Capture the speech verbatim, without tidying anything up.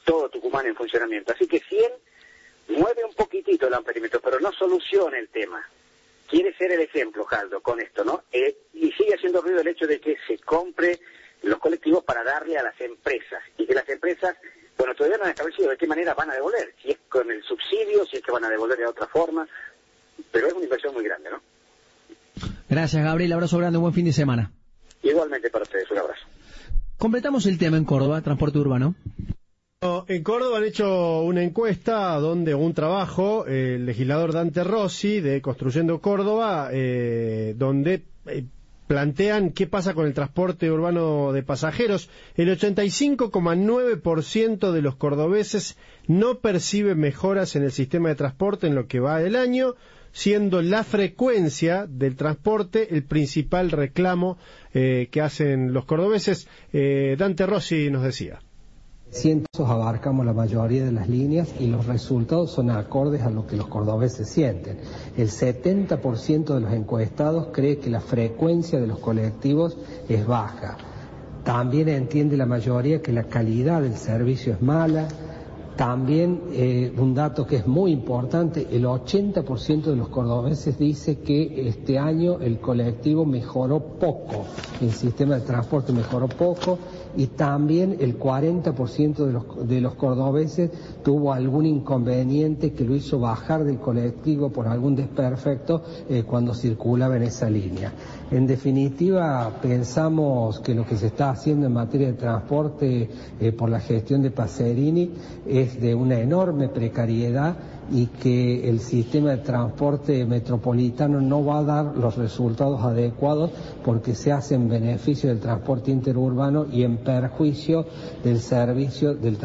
todo Tucumán en funcionamiento. Así que si él mueve un poquitito el amperímetro, pero no soluciona el tema, quiere ser el ejemplo, Jaldo, con esto, ¿no? Eh, y sigue haciendo ruido el hecho de que se compre los colectivos para darle a las empresas, y que las empresas, bueno, todavía no han establecido de qué manera van a devolver, si es con el subsidio, si es que van a devolver de otra forma, pero es una inversión muy grande, ¿no? Gracias, Gabriel, abrazo grande, buen fin de semana. Igualmente para ustedes, un abrazo. Completamos el tema en Córdoba, transporte urbano. En Córdoba han hecho una encuesta donde un trabajo, eh, el legislador Dante Rossi de Construyendo Córdoba, eh, donde eh, plantean qué pasa con el transporte urbano de pasajeros. El ochenta y cinco coma nueve por ciento de los cordobeses no percibe mejoras en el sistema de transporte en lo que va del año, siendo la frecuencia del transporte el principal reclamo eh, que hacen los cordobeses. Eh, Dante Rossi nos decía. Cientos abarcamos la mayoría de las líneas y los resultados son acordes a lo que los cordobeses sienten. El setenta por ciento de los encuestados cree que la frecuencia de los colectivos es baja. También entiende la mayoría que la calidad del servicio es mala. También eh, un dato que es muy importante, el ochenta por ciento de los cordobeses dice que este año el colectivo mejoró poco, el sistema de transporte mejoró poco, y también el cuarenta por ciento de los, de los cordobeses tuvo algún inconveniente que lo hizo bajar del colectivo por algún desperfecto eh, cuando circulaba en esa línea. En definitiva, pensamos que lo que se está haciendo en materia de transporte eh, por la gestión de Pacerini es de una enorme precariedad y que el sistema de transporte metropolitano no va a dar los resultados adecuados porque se hace en beneficio del transporte interurbano y en perjuicio del servicio del transporte